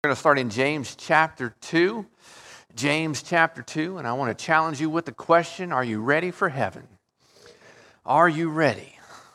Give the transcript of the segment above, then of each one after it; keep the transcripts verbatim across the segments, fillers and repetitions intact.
We're going to start in James chapter two. James chapter two, and I want to challenge you with the question, are you ready for heaven? Are you ready?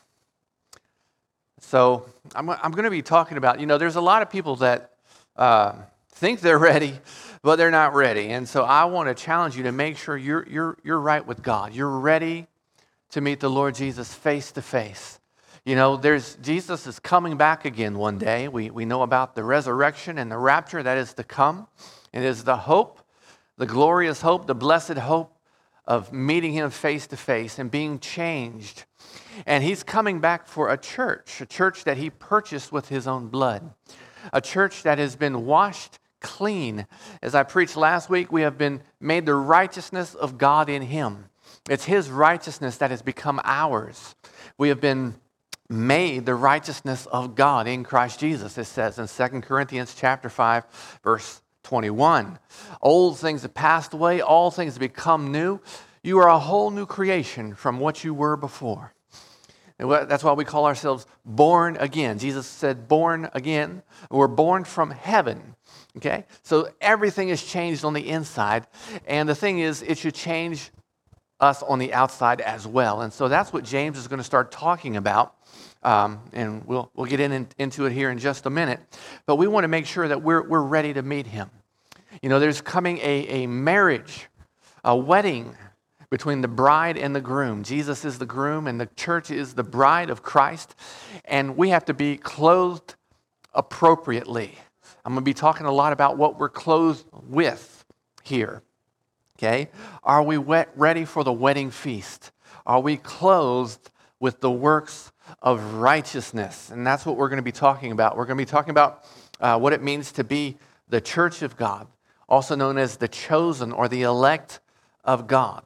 So I'm, I'm going to be talking about, you know, there's a lot of people that uh, think they're ready, but they're not ready. And so I want to challenge you to make sure you're, you're, you're right with God. You're ready to meet the Lord Jesus face to face. You know, there's Jesus is coming back again one day. We, we know about the resurrection and the rapture that is to come. It is the hope, the glorious hope, the blessed hope of meeting him face to face and being changed. And he's coming back for a church, a church that he purchased with his own blood, a church that has been washed clean. As I preached last week, we have been made the righteousness of God in him. It's his righteousness that has become ours. We have been made the righteousness of God in Christ Jesus, it says in Second Corinthians chapter five, verse twenty-one. Old things have passed away, all things have become new. You are a whole new creation from what you were before. And that's why we call ourselves born again. Jesus said born again. We're born from heaven. Okay? So everything is changed on the inside. And the thing is, it should change us on the outside as well. And so that's what James is going to start talking about. Um, and we'll we'll get in, in into it here in just a minute. But we want to make sure that we're we're ready to meet him. You know, there's coming a, a marriage, a wedding between the bride and the groom. Jesus is the groom and the church is the bride of Christ. And we have to be clothed appropriately. I'm going to be talking a lot about what we're clothed with here. Okay? Are we wet, ready for the wedding feast? Are we clothed with the works of righteousness? And that's what we're going to be talking about. We're going to be talking about uh, what it means to be the church of God, also known as the chosen or the elect of God.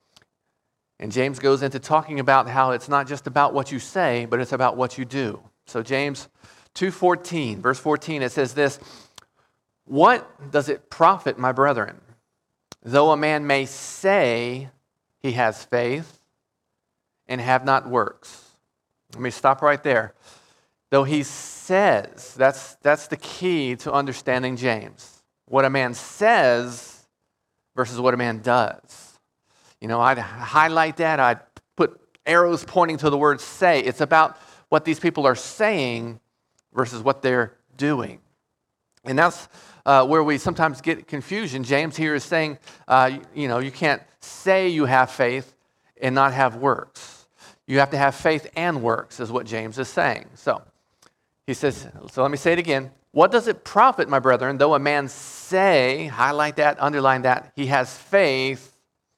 And James goes into talking about how it's not just about what you say, but it's about what you do. So James two fourteen, verse fourteen, it says this, "What does it profit, my brethren, though a man may say he has faith and have not works?" Let me stop right there. Though he says, that's, that's the key to understanding James. What a man says versus what a man does. You know, I'd highlight that. I'd put arrows pointing to the word say. It's about what these people are saying versus what they're doing. And that's uh, where we sometimes get confusion. James here is saying, uh, you know, you can't say you have faith and not have works. You have to have faith and works, is what James is saying. So he says, so let me say it again. What does it profit, my brethren, though a man say, highlight that, underline that, he has faith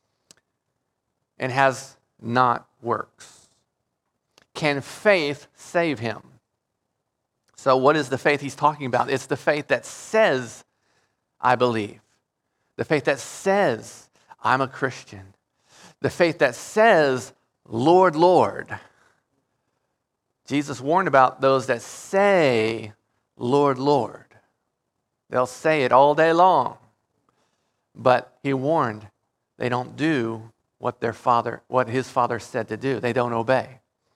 and has not works? Can faith save him? So what is the faith he's talking about? It's the faith that says, I believe. The faith that says, I'm a Christian. The faith that says, Lord, Lord. Jesus warned about those that say, Lord, Lord. They'll say it all day long. But he warned they don't do what their father, what his father said to do. They don't obey.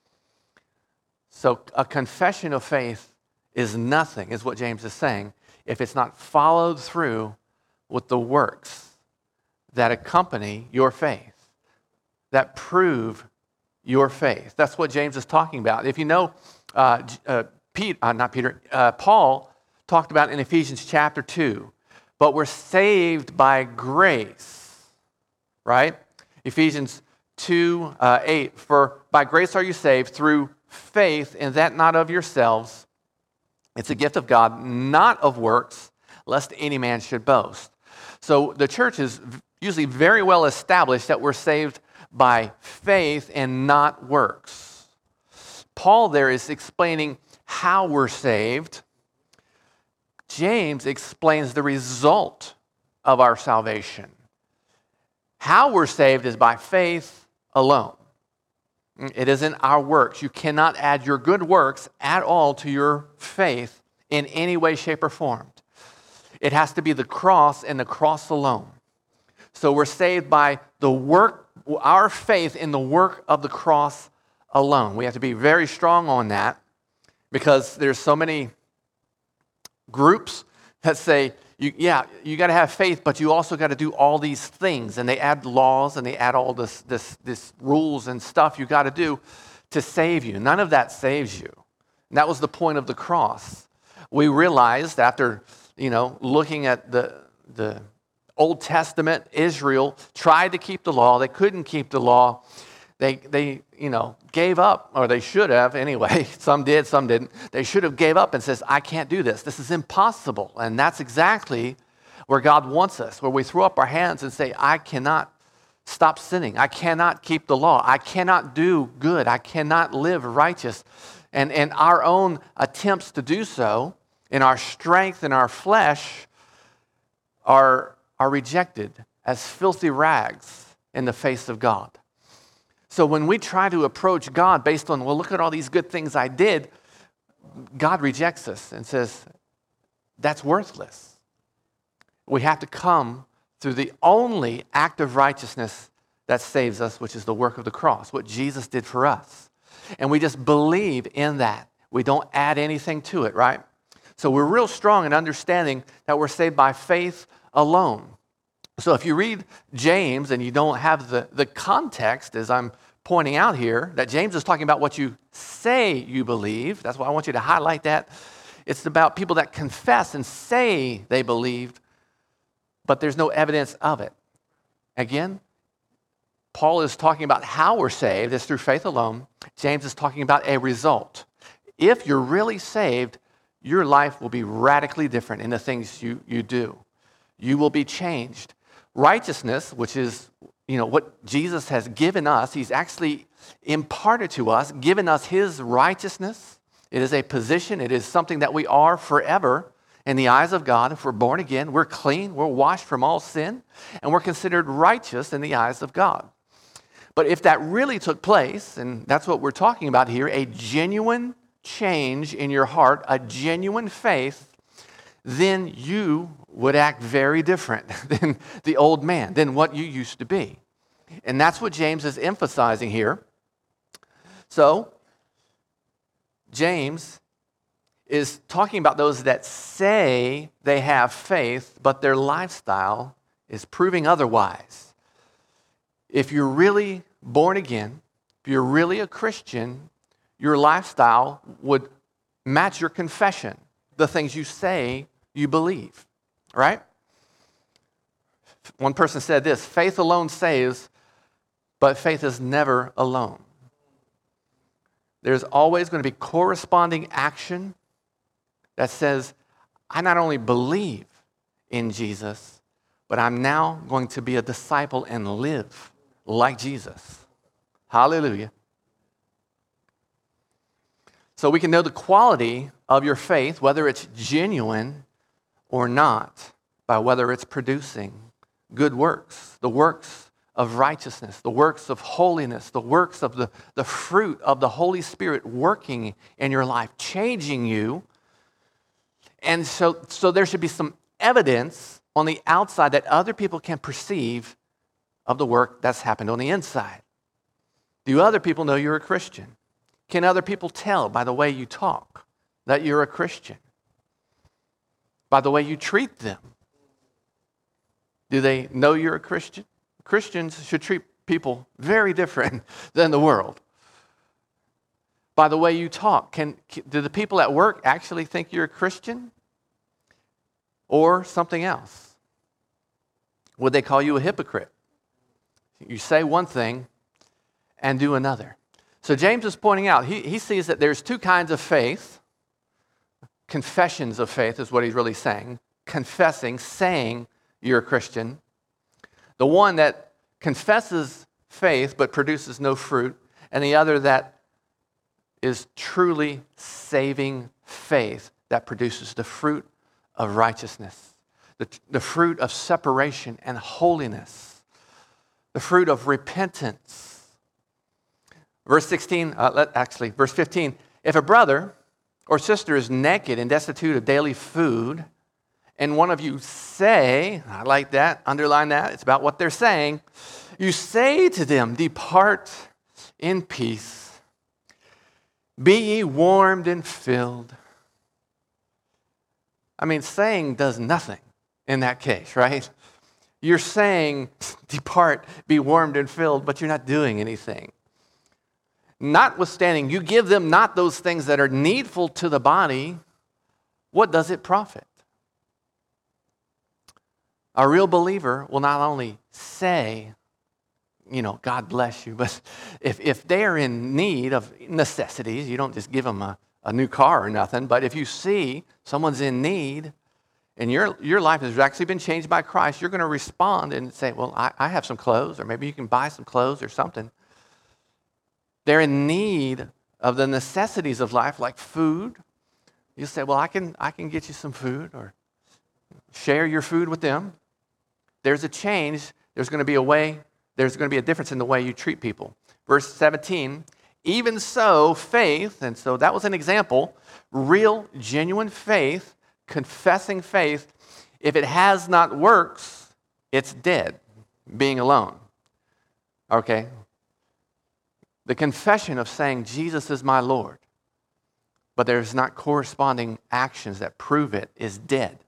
So a confession of faith is nothing, is what James is saying, if it's not followed through with the works that accompany your faith, that prove your faith. That's what James is talking about. If you know, uh, uh, Pete, uh, not Peter, uh, Paul talked about in Ephesians chapter two, but we're saved by grace, right? Ephesians two, uh, eight, for by grace are you saved through faith, and that not of yourselves. It's a gift of God, not of works, lest any man should boast. So the church is usually very well established that we're saved by faith and not works. Paul there is explaining how we're saved. James explains the result of our salvation. How we're saved is by faith alone. It isn't our works. You cannot add your good works at all to your faith in any way, shape, or form. It has to be the cross and the cross alone. So we're saved by the work, our faith in the work of the cross alone. We have to be very strong on that because there's so many groups that say, you, yeah, you got to have faith, but you also got to do all these things. And they add laws and they add all this, this, this rules and stuff you got to do to save you. None of that saves you. And that was the point of the cross. We realized after, you know, looking at the, the Old Testament, Israel tried to keep the law. They couldn't keep the law. They, they, you know, gave up, or they should have anyway. Some did, some didn't. They should have gave up and says, I can't do this. This is impossible. And that's exactly where God wants us, where we throw up our hands and say, I cannot stop sinning. I cannot keep the law. I cannot do good. I cannot live righteous. And, and our own attempts to do so in our strength and our flesh are, are rejected as filthy rags in the face of God. So when we try to approach God based on, well, look at all these good things I did, God rejects us and says, that's worthless. We have to come through the only act of righteousness that saves us, which is the work of the cross, what Jesus did for us. And we just believe in that. We don't add anything to it, right? So we're real strong in understanding that we're saved by faith alone. So if you read James and you don't have the, the context, as I'm pointing out here, that James is talking about what you say you believe. That's why I want you to highlight that. It's about people that confess and say they believed, but there's no evidence of it. Again, Paul is talking about how we're saved. It's through faith alone. James is talking about a result. If you're really saved, your life will be radically different in the things you, you do. You will be changed. Righteousness, which is, you know, what Jesus has given us, he's actually imparted to us, given us his righteousness. It is a position. It is something that we are forever in the eyes of God. If we're born again, we're clean, we're washed from all sin, and we're considered righteous in the eyes of God. But if that really took place, and that's what we're talking about here, a genuine change in your heart, a genuine faith, then you would act very different than the old man, than what you used to be. And that's what James is emphasizing here. So, James is talking about those that say they have faith, but their lifestyle is proving otherwise. If you're really born again, if you're really a Christian, your lifestyle would match your confession, the things you say you believe, right? One person said this, faith alone saves, but faith is never alone. There's always going to be corresponding action that says, I not only believe in Jesus, but I'm now going to be a disciple and live like Jesus. Hallelujah. So we can know the quality of your faith, whether it's genuine or not, by whether it's producing good works, the works of righteousness, the works of holiness, the works of the, the fruit of the Holy Spirit working in your life, changing you. And so, so there should be some evidence on the outside that other people can perceive of the work that's happened on the inside. Do other people know you're a Christian? Can other people tell by the way you talk that you're a Christian? By the way you treat them? Do they know you're a Christian? Christians should treat people very different than the world. By the way you talk, can, do the people at work actually think you're a Christian? Or something else? Would they call you a hypocrite? You say one thing and do another. So James is pointing out, he, he sees that there's two kinds of faith. Confessions of faith is what he's really saying. Confessing, saying you're a Christian. The one that confesses faith but produces no fruit, and the other that is truly saving faith that produces the fruit of righteousness, the, the fruit of separation and holiness, the fruit of repentance. Verse sixteen, uh, let, actually, verse fifteen, if a brother or sister is naked and destitute of daily food, and one of you say, I like that, underline that, it's about what they're saying, you say to them, depart in peace, be ye warmed and filled. I mean, saying does nothing in that case, right? You're saying, depart, be warmed and filled, but you're not doing anything. Notwithstanding, you give them not those things that are needful to the body, what does it profit? A real believer will not only say, you know, God bless you, but if, if they are in need of necessities, you don't just give them a, a new car or nothing, but if you see someone's in need and your, your life has actually been changed by Christ, you're going to respond and say, well, I, I have some clothes, or maybe you can buy some clothes or something. They're in need of the necessities of life, like food. You say, well, I can, I can get you some food, or share your food with them. There's a change. There's going to be a way, there's going to be a difference in the way you treat people. Verse seventeen, even so, faith, and so that was an example, real, genuine faith, confessing faith, if it has not works, it's dead, being alone. Okay? The confession of saying, Jesus is my Lord, but there's not corresponding actions that prove it, is dead.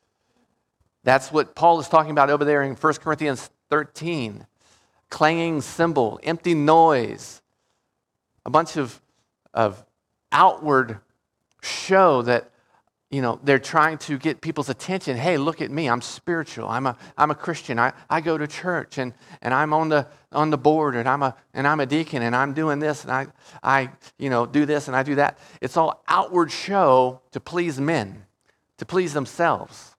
That's what Paul is talking about over there in First Corinthians thirteen. Clanging cymbal, empty noise, a bunch of, of outward show that, you know, they're trying to get people's attention. Hey, look at me, I'm spiritual, I'm a, I'm a Christian, I, I go to church, and, and I'm on the, on the board, and I'm, a, and I'm a deacon, and I'm doing this, and I, I, you know, do this, and I do that. It's all outward show to please men, to please themselves.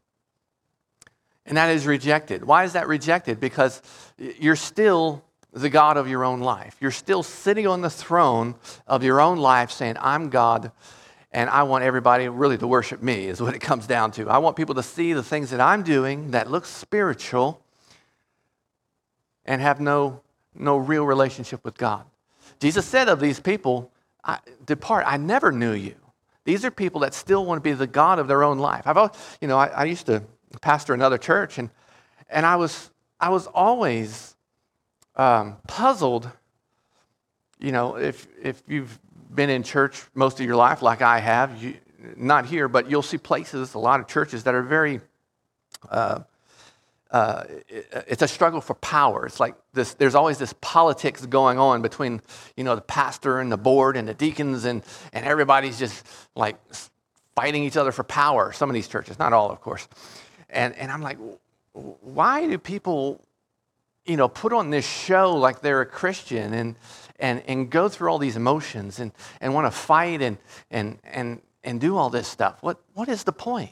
And that is rejected. Why is that rejected? Because you're still the God of your own life. You're still sitting on the throne of your own life saying, I'm God, and I want everybody really to worship me, is what it comes down to. I want people to see the things that I'm doing that look spiritual and have no, no real relationship with God. Jesus said of these people, I, depart, I never knew you. These are people that still want to be the God of their own life. I've, you know, I, I used to pastor another church, and and I was I was always um, puzzled. You know, if if you've been in church most of your life, like I have, you, not here, but you'll see places, a lot of churches that are very. Uh, uh, it, it's a struggle for power. It's like this. There's always this politics going on between, you know, the pastor and the board and the deacons, and and everybody's just like fighting each other for power. Some of these churches, not all, of course. And and I'm like, why do people, you know, put on this show like they're a Christian and and and go through all these emotions and, and want to fight and and and and do all this stuff? What what is the point?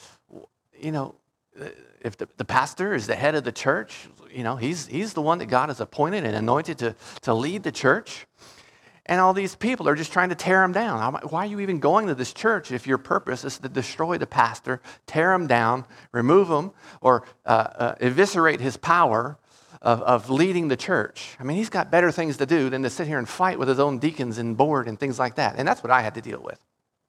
You know, if the, the pastor is the head of the church, you know, he's he's the one that God has appointed and anointed to to lead the church. And all these people are just trying to tear him down. I'm like, why are you even going to this church if your purpose is to destroy the pastor, tear him down, remove him, or uh, uh, eviscerate his power of, of leading the church? I mean, he's got better things to do than to sit here and fight with his own deacons and board and things like that. And that's what I had to deal with.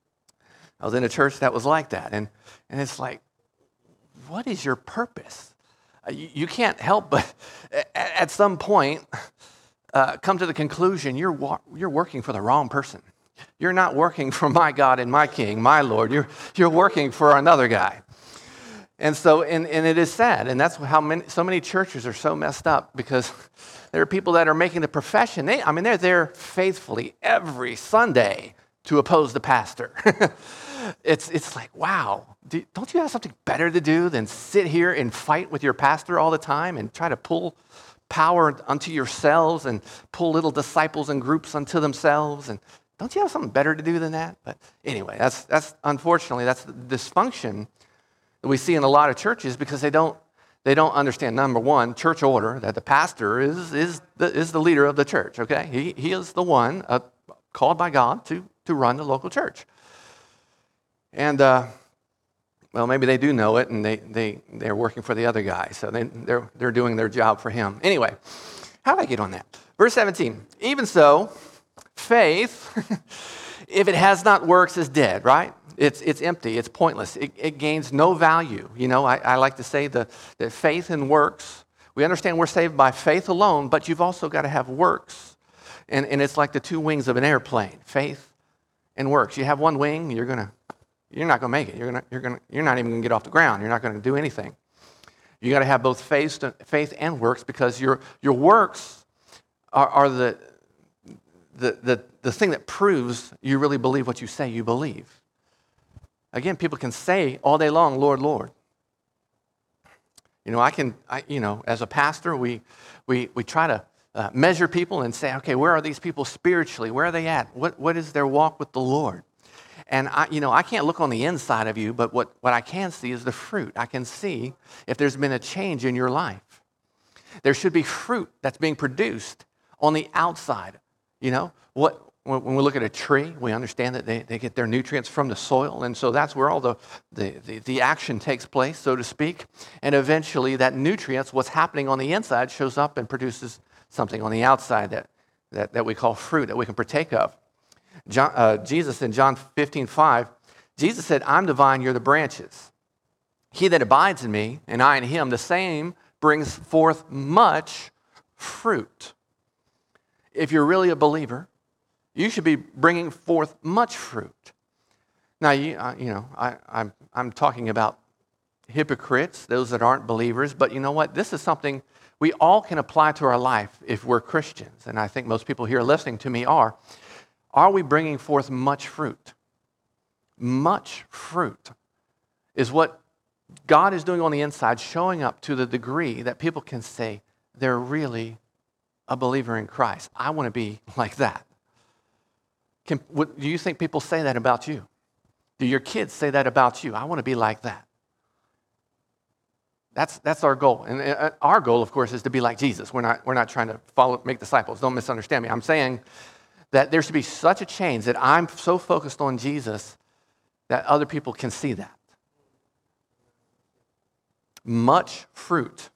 I was in a church that was like that. And, and it's like, what is your purpose? Uh, you, you can't help but at, at some point... Uh, come to the conclusion you're wa- you're working for the wrong person. You're not working for my God and my King, my Lord. You're you're working for another guy. And so, and, and it is sad, and that's how many so many churches are so messed up, because there are people that are making the profession. They, I mean, they're there faithfully every Sunday to oppose the pastor. it's it's like, wow, do, don't you have something better to do than sit here and fight with your pastor all the time and try to pull power unto yourselves and pull little disciples and groups unto themselves? And don't you have something better to do than that? But anyway, that's that's unfortunately that's the dysfunction that we see in a lot of churches, because they don't they don't understand, number one, church order, that the pastor is is the, is the leader of the church. Okay, he he is the one uh, called by God to to run the local church. And uh, well, maybe they do know it, and they, they, they're working for the other guy, so they, they're, they're doing their job for him. Anyway, how did I get on that? Verse seventeen, even so, faith, if it has not works, is dead, right? It's, it's empty, it's pointless, it, it gains no value. You know, I, I like to say the, that faith and works, we understand we're saved by faith alone, but you've also got to have works. And, and it's like the two wings of an airplane, faith and works. You have one wing, you're going to you're not going to make it. You're gonna, you're gonna, you're not even going to get off the ground. You're not going to do anything. You got to have both faith, faith and works, because your your works are, are the, the the the thing that proves you really believe what you say you believe. Again, people can say all day long, Lord, Lord. You know, I can, I, you know, as a pastor, we we we try to uh, measure people and say, okay, where are these people spiritually? Where are they at? What what is their walk with the Lord? And I, you know, I can't look on the inside of you, but what, what I can see is the fruit. I can see if there's been a change in your life. There should be fruit that's being produced on the outside. You know, what when we look at a tree, we understand that they, they get their nutrients from the soil, and so that's where all the, the, the, the action takes place, so to speak. And eventually that nutrients, what's happening on the inside, shows up and produces something on the outside that, that, that we call fruit, that we can partake of. John, uh, Jesus in John fifteen five, Jesus said, I'm the vine, you're the branches. He that abides in me, and I in him, the same brings forth much fruit. If you're really a believer, you should be bringing forth much fruit. Now, you, uh, you know, I, I'm, I'm talking about hypocrites, those that aren't believers, but you know what? This is something we all can apply to our life if we're Christians, and I think most people here listening to me are. Are we bringing forth much fruit? Much fruit is what God is doing on the inside, showing up to the degree that people can say they're really a believer in Christ. I want to be like that. Can, what, do you think people say that about you? Do your kids say that about you? I want to be like that. That's, that's our goal. And uh, our goal, of course, is to be like Jesus. We're not, we're not trying to follow, make disciples. Don't misunderstand me. I'm saying that there should be such a change that I'm so focused on Jesus that other people can see that. Much fruit.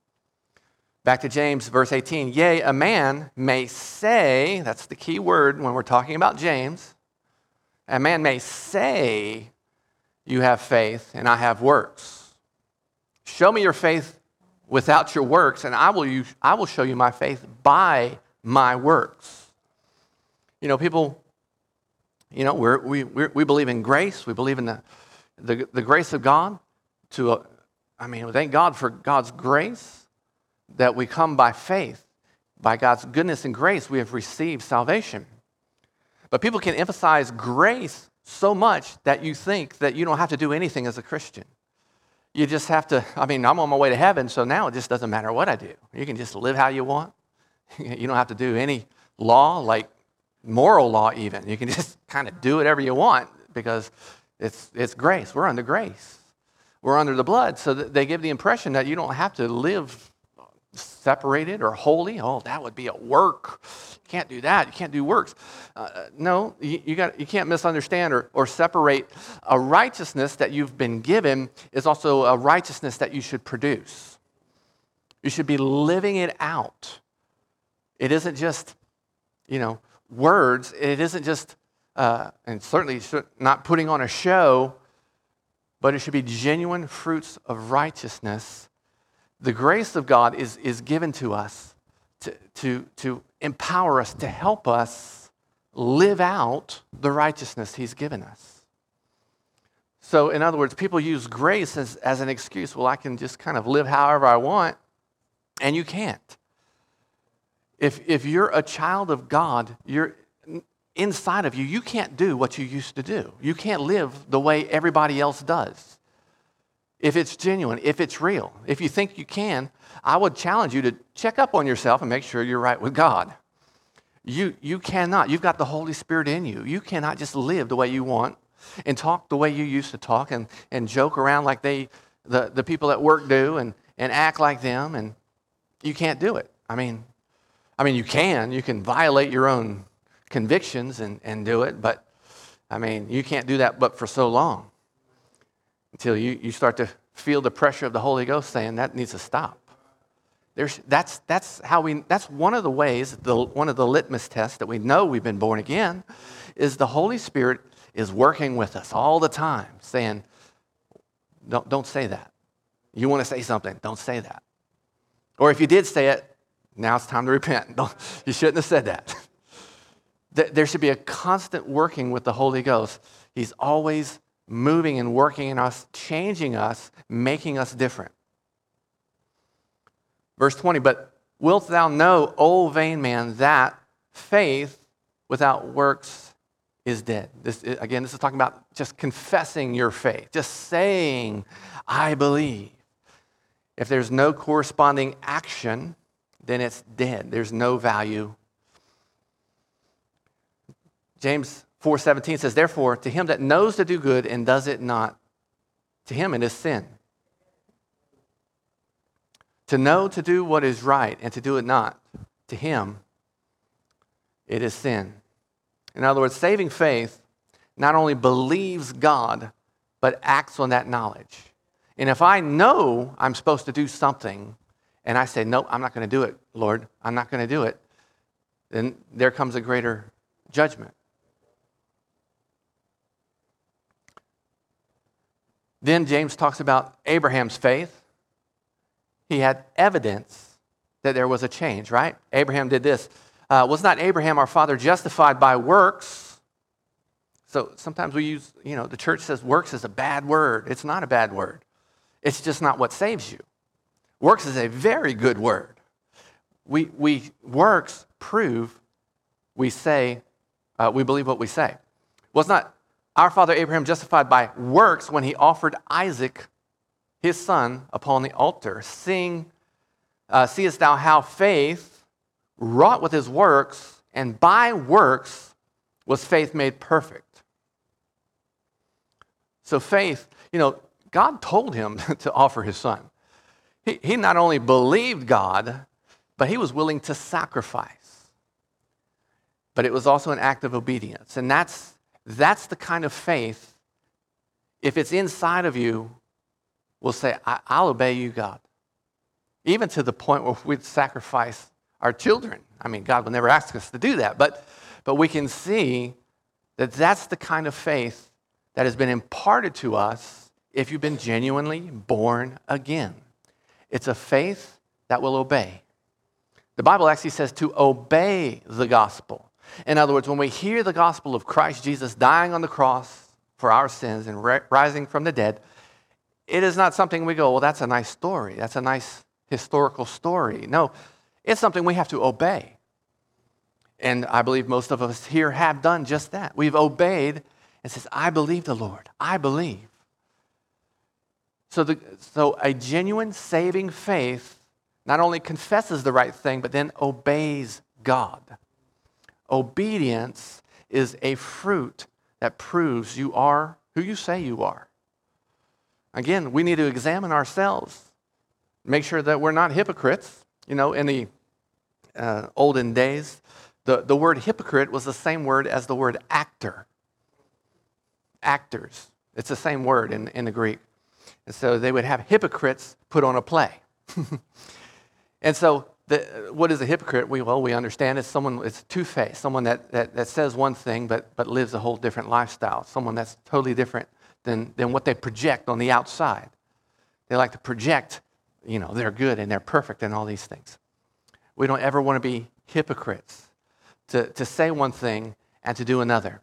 Back to James, verse eighteen. Yea, a man may say, that's the key word when we're talking about James, a man may say, you have faith and I have works. Show me your faith without your works, and I will, use, I will show you my faith by my works. You know, people, you know, we're, we we're, we believe in grace. We believe in the, the, the grace of God. To, uh, I mean, thank God for God's grace that we come by faith. By God's goodness and grace, we have received salvation. But people can emphasize grace so much that you think that you don't have to do anything as a Christian. You just have to, I mean, I'm on my way to heaven, so now it just doesn't matter what I do. You can just live how you want. You don't have to do any law, like moral law even. You can just kind of do whatever you want because it's it's grace. We're under grace. We're under the blood. So that they give the impression that you don't have to live separated or holy. Oh, that would be a work. You can't do that. You can't do works. Uh, no, you, you got you can't misunderstand or, or separate. A righteousness that you've been given is also a righteousness that you should produce. You should be living it out. It isn't just, you know, words. It isn't just, uh, and certainly not putting on a show, but it should be genuine fruits of righteousness. The grace of God is, is given to us to, to, to empower us, to help us live out the righteousness he's given us. So in other words, people use grace as, as an excuse. Well, I can just kind of live however I want, and you can't. If, if you're a child of God, you're inside of you, you can't do what you used to do. You can't live the way everybody else does. If it's genuine, if it's real, if you think you can, I would challenge you to check up on yourself and make sure you're right with God. You, you cannot. You've got the Holy Spirit in you. You cannot just live the way you want and talk the way you used to talk and, and joke around like they, the, the people at work do and, and act like them, and you can't do it. I mean, I mean, you can. You can violate your own convictions and, and do it, but, I mean, you can't do that but for so long until you, you start to feel the pressure of the Holy Ghost saying that needs to stop. There's, that's, that's, how we, that's one of the ways, the, one of the litmus tests that we know we've been born again is the Holy Spirit is working with us all the time saying, don't, don't say that. You want to say something, don't say that. Or if you did say it, now it's time to repent. Don't, you shouldn't have said that. There should be a constant working with the Holy Ghost. He's always moving and working in us, changing us, making us different. Verse twenty, but wilt thou know, O vain man, that faith without works is dead. This, again, this is talking about just confessing your faith, just saying, I believe. If there's no corresponding action, then it's dead. There's no value. James four seventeen says, therefore, to him that knows to do good and does it not, to him it is sin. To know to do what is right and to do it not, to him it is sin. In other words, saving faith not only believes God, but acts on that knowledge. And if I know I'm supposed to do something, and I say, nope, I'm not going to do it, Lord, I'm not going to do it, then there comes a greater judgment. Then James talks about Abraham's faith. He had evidence that there was a change, right? Abraham did this. Uh, was not Abraham, our father, justified by works? So sometimes we use, you know, the church says works is a bad word. It's not a bad word. It's just not what saves you. Works is a very good word. We, we works prove we say, uh, we believe what we say. Was not our father Abraham justified by works when he offered Isaac, his son, upon the altar? Seeing, uh, seest thou how faith wrought with his works, and by works was faith made perfect. So faith, you know, God told him to offer his son. He, he not only believed God, but he was willing to sacrifice. But it was also an act of obedience. And that's, that's the kind of faith, if it's inside of you, will say, I, I'll obey you, God. Even to the point where we'd sacrifice our children. I mean, God will never ask us to do that, but, but we can see that that's the kind of faith that has been imparted to us if you've been genuinely born again. It's a faith that will obey. The Bible actually says to obey the gospel. In other words, when we hear the gospel of Christ Jesus dying on the cross for our sins and ri- rising from the dead, it is not something we go, well, that's a nice story. That's a nice historical story. No, it's something we have to obey. And I believe most of us here have done just that. We've obeyed and says, I believe the Lord. I believe. So, the, so a genuine saving faith not only confesses the right thing, but then obeys God. Obedience is a fruit that proves you are who you say you are. Again, we need to examine ourselves, make sure that we're not hypocrites. You know, in the uh, olden days, the, the word hypocrite was the same word as the word actor. Actors. It's the same word in, in the Greek. And so they would have hypocrites put on a play. And so the, what is a hypocrite? We, well, we understand it's someone, it's two-faced, someone that, that, that says one thing but, but lives a whole different lifestyle, someone that's totally different than, than what they project on the outside. They like to project, you know, they're good and they're perfect and all these things. We don't ever want to be hypocrites, to, to say one thing and to do another.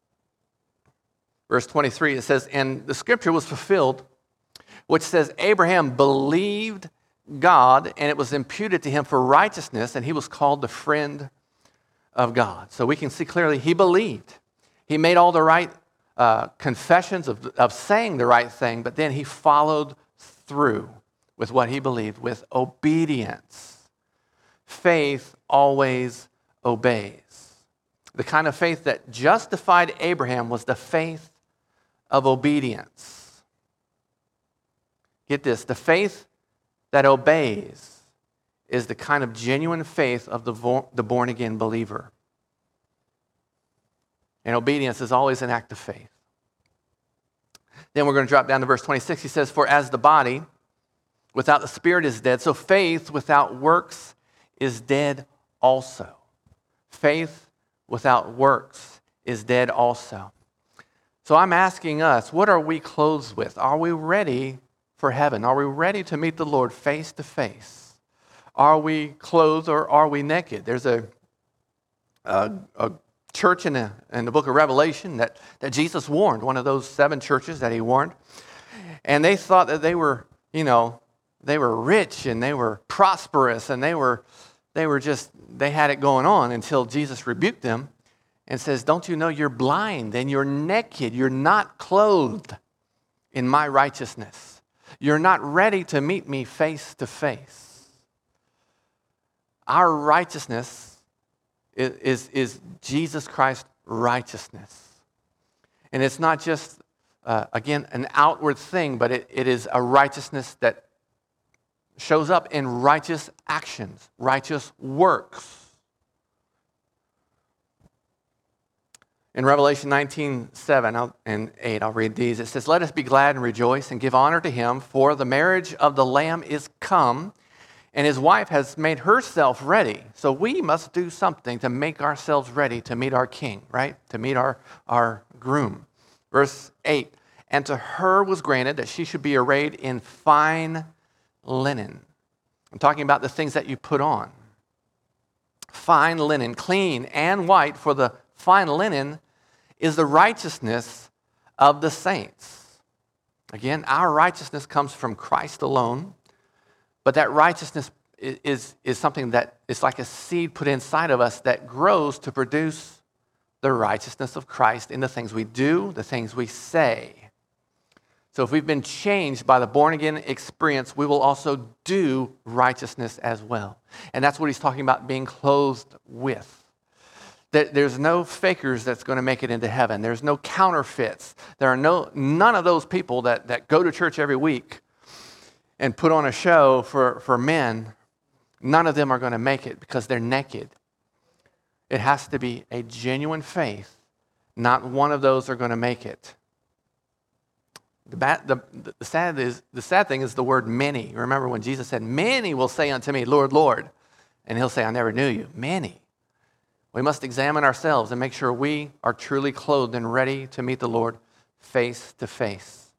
Verse twenty-three, it says, and the scripture was fulfilled, which says, Abraham believed God, and it was imputed to him for righteousness, and he was called the friend of God. So we can see clearly he believed. He made all the right uh, confessions of, of saying the right thing, but then he followed through with what he believed, with obedience. Faith always obeys. The kind of faith that justified Abraham was the faith of obedience. Get this, the faith that obeys is the kind of genuine faith of the, vo- the born-again believer. And obedience is always an act of faith. Then we're going to drop down to verse twenty-six. He says, for as the body without the spirit is dead, so faith without works is dead also. Faith without works is dead also. So I'm asking us, what are we clothed with? Are we ready for heaven? Are we ready to meet the Lord face to face? Are we clothed or are we naked? There's a, a, a church in the, in the book of Revelation that, that Jesus warned, one of those seven churches that he warned. And they thought that they were, you know, they were rich and they were prosperous and they were, they were just, they had it going on until Jesus rebuked them and says, don't you know you're blind and you're naked, you're not clothed in my righteousness. You're not ready to meet me face to face. Our righteousness is, is, is Jesus Christ's righteousness. And it's not just, uh, again, an outward thing, but it, it is a righteousness that shows up in righteous actions, righteous works. In Revelation nineteen, seven and eight, I'll read these. It says, let us be glad and rejoice and give honor to him, for the marriage of the Lamb is come, and his wife has made herself ready. So we must do something to make ourselves ready to meet our king, right? To meet our, our groom. Verse eight, and to her was granted that she should be arrayed in fine linen. I'm talking about the things that you put on. Fine linen, clean and white, for the fine linen is the righteousness of the saints. Again, our righteousness comes from Christ alone, but that righteousness is, is, is something that is like a seed put inside of us that grows to produce the righteousness of Christ in the things we do, the things we say. So if we've been changed by the born-again experience, we will also do righteousness as well. And that's what he's talking about, being clothed with. That there's no fakers that's going to make it into heaven. There's no counterfeits. There are no none of those people that, that go to church every week and put on a show for, for men. None of them are going to make it because they're naked. It has to be a genuine faith. Not one of those are going to make it. The, bad, the, the, sad is, the sad thing is the word many. Remember when Jesus said, many will say unto me, Lord, Lord. And he'll say, I never knew you. Many. We must examine ourselves and make sure we are truly clothed and ready to meet the Lord face to face.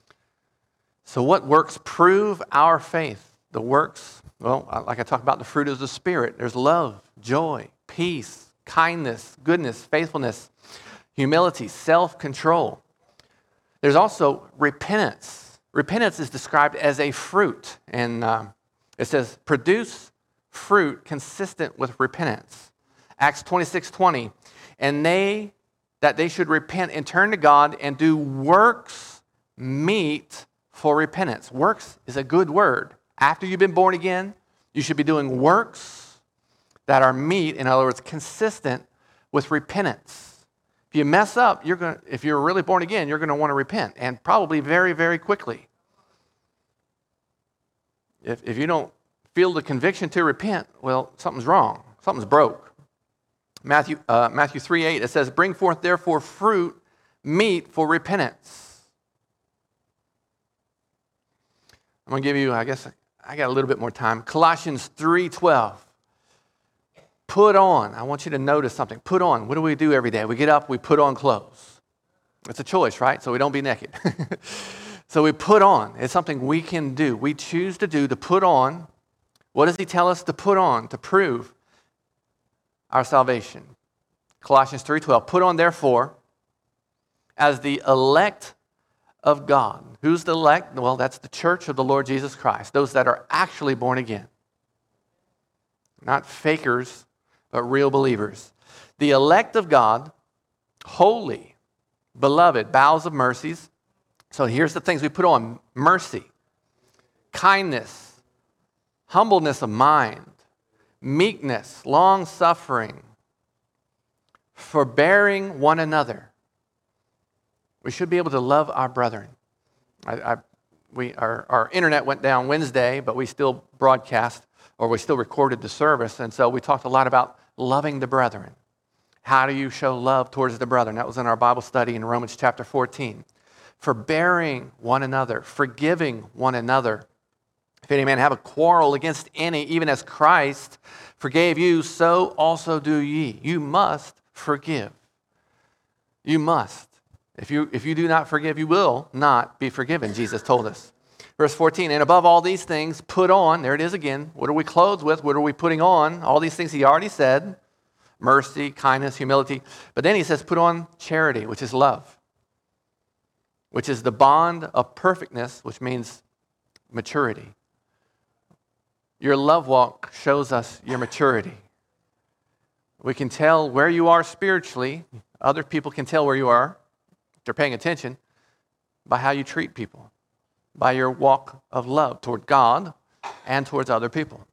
So what works prove our faith? The works, well, like I talked about, the fruit of the Spirit. There's love, joy, peace, kindness, goodness, faithfulness, humility, self-control. There's also repentance. Repentance is described as a fruit. And uh, it says, produce fruit consistent with repentance. Acts twenty-six twenty, and they, that they should repent and turn to God and do works meet for repentance. Works is a good word. After you've been born again, you should be doing works that are meet, in other words, consistent with repentance. If you mess up, you're going. If you're really born again, you're going to want to repent, and probably very, very quickly. If, if you don't feel the conviction to repent, well, something's wrong. Something's broke. Matthew, uh, Matthew three eight, it says, bring forth therefore fruit meet for repentance. I'm going to give you, I guess, I got a little bit more time. Colossians three twelve. Put on. I want you to notice something. Put on. What do we do every day? We get up, we put on clothes. It's a choice, right? So we don't be naked. So we put on. It's something we can do. We choose to do, to put on. What does he tell us to put on to prove our salvation? Colossians three twelve, put on therefore as the elect of God. Who's the elect? Well, that's the church of the Lord Jesus Christ, those that are actually born again. Not fakers, but real believers. The elect of God, holy, beloved, bowels of mercies. So here's the things we put on: mercy, kindness, humbleness of mind, meekness, long-suffering, forbearing one another. We should be able to love our brethren. I, I, we, our, our internet went down Wednesday, but we still broadcast, or we still recorded the service, and so we talked a lot about loving the brethren. How do you show love towards the brethren? That was in our Bible study in Romans chapter fourteen. Forbearing one another, forgiving one another. If any man have a quarrel against any, even as Christ forgave you, so also do ye. You must forgive. You must. If you, if you do not forgive, you will not be forgiven, Jesus told us. Verse fourteen, and above all these things, put on, there it is again. What are we clothed with? What are we putting on? All these things he already said. mercy, kindness, humility. But then he says, put on charity, which is love, which is the bond of perfectness, which means maturity. Your love walk shows us your maturity. We can tell where you are spiritually. Other people can tell where you are, if they're paying attention, by how you treat people, by your walk of love toward God and towards other people.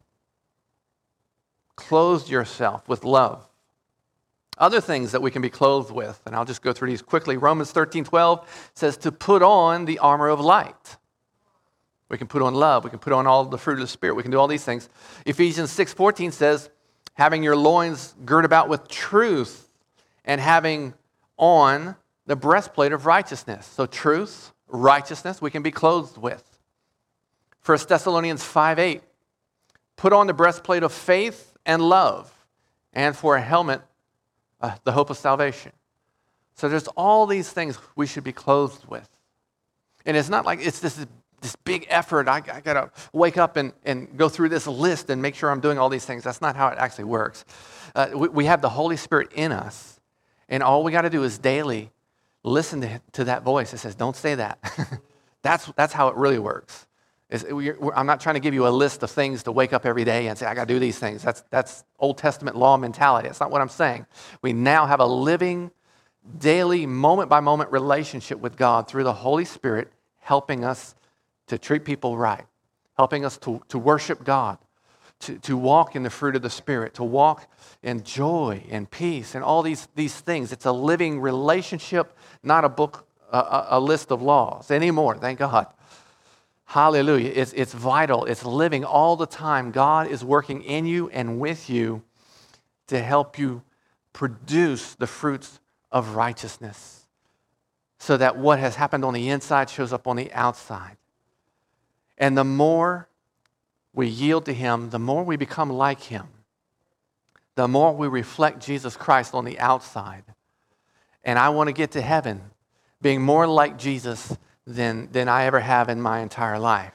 Clothe yourself with love. Other things that we can be clothed with, and I'll just go through these quickly. Romans thirteen twelve says to put on the armor of light. We can put on love. We can put on all the fruit of the Spirit. We can do all these things. Ephesians six fourteen says, having your loins girt about with truth and having on the breastplate of righteousness. So truth, righteousness, we can be clothed with. First Thessalonians five eight, put on the breastplate of faith and love, and for a helmet, uh, the hope of salvation. So there's all these things we should be clothed with. And it's not like it's this, this big effort. I, I got to wake up and, and go through this list and make sure I'm doing all these things. That's not how it actually works. Uh, we, we have the Holy Spirit in us, and all we got to do is daily listen to, to that voice that says, don't say that. that's, that's how it really works. Is we're, we're, I'm not trying to give you a list of things to wake up every day and say, I got to do these things. That's, that's Old Testament law mentality. That's not what I'm saying. We now have a living, daily, moment-by-moment relationship with God through the Holy Spirit, helping us to treat people right, helping us to, to worship God, to, to walk in the fruit of the Spirit, to walk in joy and peace and all these, these things. It's a living relationship, not a book, a, a list of laws anymore, thank God. Hallelujah. It's, it's vital. It's living all the time. God is working in you and with you to help you produce the fruits of righteousness so that what has happened on the inside shows up on the outside. And the more we yield to Him, the more we become like Him. The more we reflect Jesus Christ on the outside. And I want to get to heaven being more like Jesus than, than I ever have in my entire life.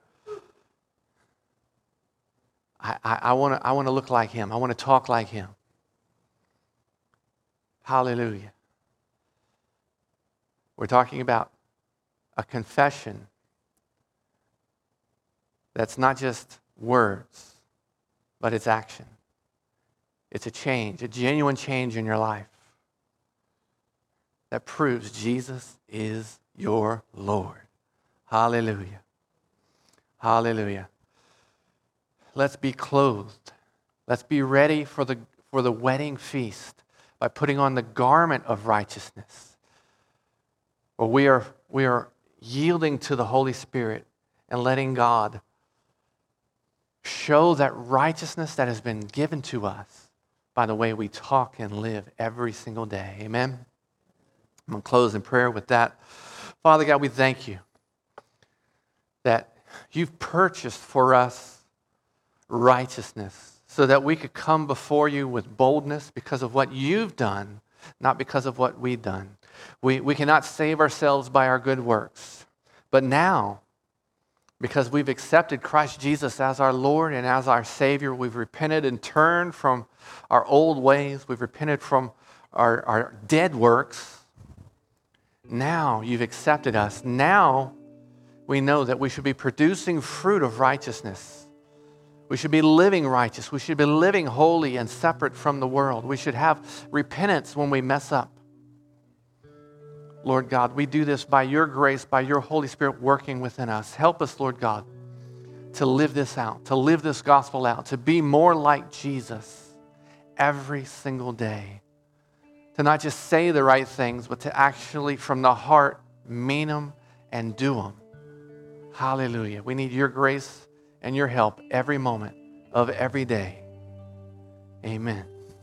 I, I, I want to I want to look like Him. I want to talk like Him. Hallelujah. We're talking about a confession that's not just words, but it's action. It's a change, a genuine change in your life that proves Jesus is your Lord. Hallelujah. Hallelujah. Let's be clothed. Let's be ready for the, for the wedding feast by putting on the garment of righteousness. Where we are, we are yielding to the Holy Spirit and letting God show that righteousness that has been given to us by the way we talk and live every single day. Amen? I'm going to close in prayer with that. Father God, we thank you that you've purchased for us righteousness so that we could come before you with boldness because of what you've done, not because of what we've done. We, we cannot save ourselves by our good works. But now, because we've accepted Christ Jesus as our Lord and as our Savior, we've repented and turned from our old ways. We've repented from our, our dead works. Now you've accepted us. Now we know that we should be producing fruit of righteousness. We should be living righteous. We should be living holy and separate from the world. We should have repentance when we mess up. Lord God, we do this by your grace, by your Holy Spirit working within us. Help us, Lord God, to live this out, to live this gospel out, to be more like Jesus every single day. To not just say the right things, but to actually, from the heart, mean them and do them. Hallelujah. We need your grace and your help every moment of every day. Amen.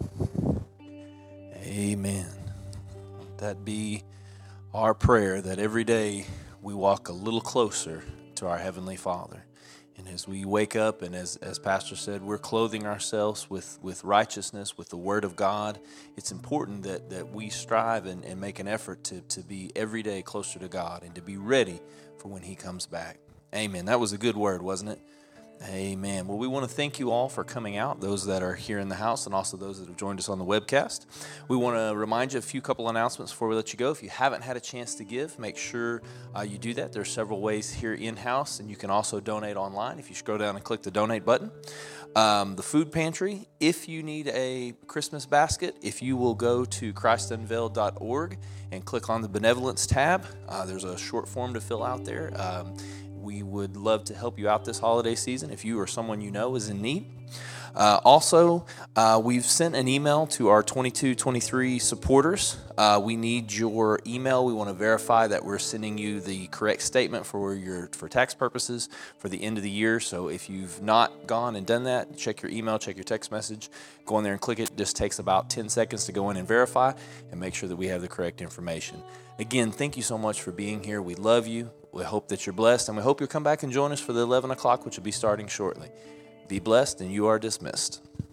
Amen. Let that be our prayer, that every day we walk a little closer to our Heavenly Father. And as we wake up, and as, as Pastor said, we're clothing ourselves with, with righteousness, with the Word of God. It's important that, that we strive and, and make an effort to, to be every day closer to God and to be ready for when He comes back. Amen. That was a good word, wasn't it? Amen. Well, we want to thank you all for coming out, those that are here in the house and also those that have joined us on the webcast. We want to remind you of a few couple announcements before we let you go. If you haven't had a chance to give, make sure uh, you do that. There's several ways here in-house, and you can also donate online if you scroll down and click the donate button. Um, the food pantry, if you need a Christmas basket, if you will go to christ unveiled dot org and click on the benevolence tab, uh, there's a short form to fill out there. Um, We would love to help you out this holiday season if you or someone you know is in need. Uh, also, uh, we've sent an email to our twenty-two twenty-three supporters. Uh, we need your email. We want to verify that we're sending you the correct statement for your for tax purposes for the end of the year. So if you've not gone and done that, check your email, check your text message, go in there and click it. It just takes about ten seconds to go in and verify and make sure that we have the correct information. Again, thank you so much for being here. We love you. We hope that you're blessed, and we hope you'll come back and join us for the eleven o'clock, which will be starting shortly. Be blessed, and you are dismissed.